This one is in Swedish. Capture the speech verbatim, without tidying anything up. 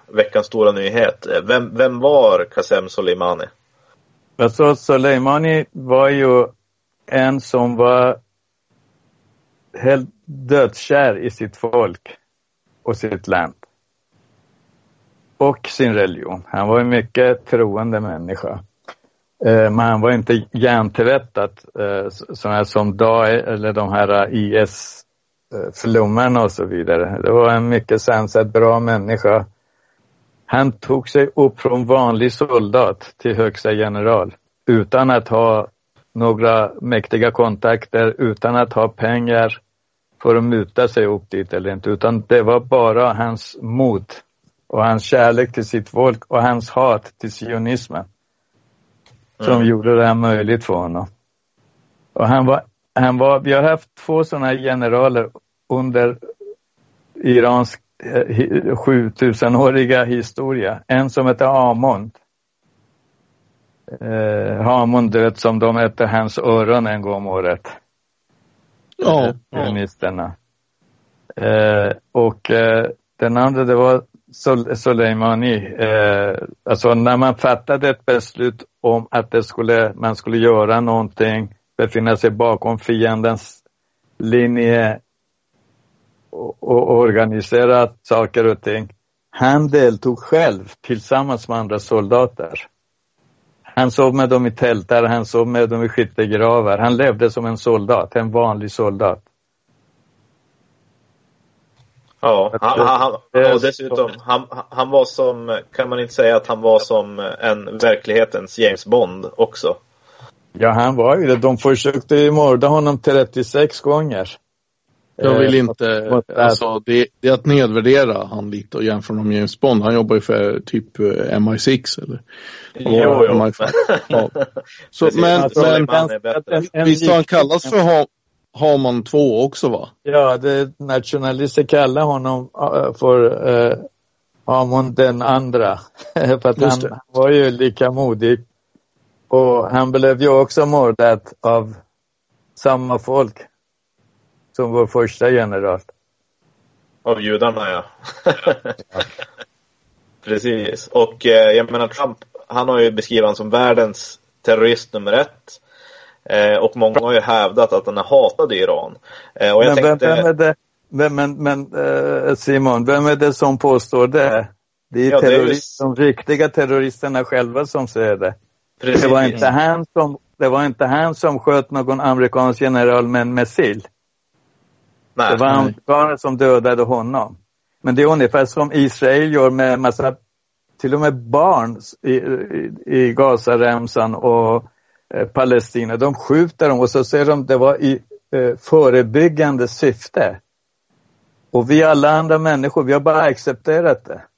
veckans stora nyhet. Vem, vem var Qasem Soleimani? Alltså Soleimani var ju en som var helt dödskär i sitt folk och sitt land. Och sin religion. Han var en mycket troende människa. Eh, men han var inte hjärntvättad eh, sådana som dag eller de här I S-flummarna och så vidare. Det var en mycket sansad, bra människa. Han tog sig upp från vanlig soldat till högsta general utan att ha några mäktiga kontakter, utan att ha pengar för att muta sig upp dit eller inte. Utan det var bara hans mod och hans kärlek till sitt folk och hans hat till sionismen som mm. gjorde det här möjligt för honom. Och han var, han var, vi har haft två sådana generaler under Irans sjutusenåriga historia. En som heter Amund. Eh, Amund död som de hette hans öron en gång om året. Ja. Sionisterna. Eh, och eh, den andra det var Sol- Soleimani. Eh, alltså när man fattade ett beslut om att det skulle, man skulle göra någonting, befinna sig bakom fiendens linje och, och organisera saker och ting. Han deltog själv tillsammans med andra soldater. Han sov med dem i tältar, han sov med dem i skyttegravar. Han levde som en soldat, en vanlig soldat. Ja, han, han, och dessutom, han, han var som, kan man inte säga att han var som en verklighetens James Bond också? Ja, han var ju det. De försökte mörda honom trettiosex gånger. Jag vill inte, alltså det, det är att nedvärdera han lite och jämföra med James Bond. Han jobbar ju för typ M I sex eller jo, jo. M I fem. Ja. Så, precis, men, alltså, men visst han kallas för ha, Haman två också, va? Ja, det nationalister kallar honom uh, för uh, Haman den andra. För att han, han var ju lika modig. Och han blev ju också mördad av samma folk som vår första general. Av judarna, ja. ja. Precis. Och eh, jag menar Trump, han har ju beskrivit han som världens terrorist nummer ett. Eh, och många har ju hävdat att han har hatat Iran. Eh, och jag men tänkte... vem är det, vem, men, men eh, Simon, vem är det som påstår det? Det är, ja, terrorist, det är ju... de riktiga terroristerna själva som säger det. Precis. Det var inte han som, det var inte han som sköt någon amerikansk general med en missil. Nej, det var amerikaner som dödade honom. Men det är ungefär som Israel gör med massa, till och med barn i, i, i Gazaremsan och eh, Palestina. De skjuter dem och så säger de det var i eh, förebyggande syfte. Och vi alla andra människor, vi har bara accepterat det.